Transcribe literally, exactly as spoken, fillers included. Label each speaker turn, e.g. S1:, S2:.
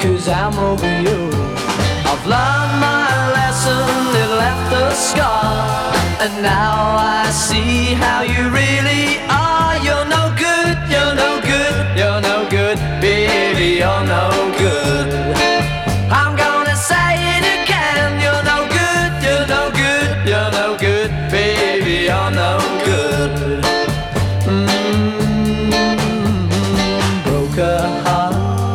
S1: 'cause I'm over you. I've learned my lesson, it left a scar, and now I see how you really are. You're no good, you're no good, you're no good, baby, you're no good.